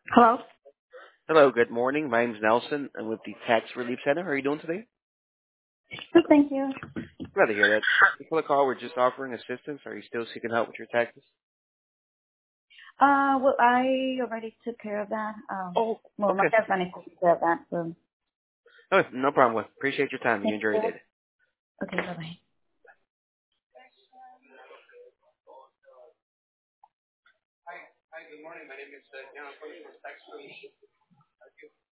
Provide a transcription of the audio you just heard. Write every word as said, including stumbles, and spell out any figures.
Hello. Hello, good morning. My name is Nelson. I'm with the Tax Relief Center. How are you doing today? Good, thank you. Glad to hear that. Before the call, we're just offering assistance. Are you still seeking help with your taxes? Uh, well, I already took care of that. Um, Oh, well, my okay. husband is taking care of that. So Oh, no problem. Well, appreciate your time. You thank enjoy you. your day. Okay, bye bye.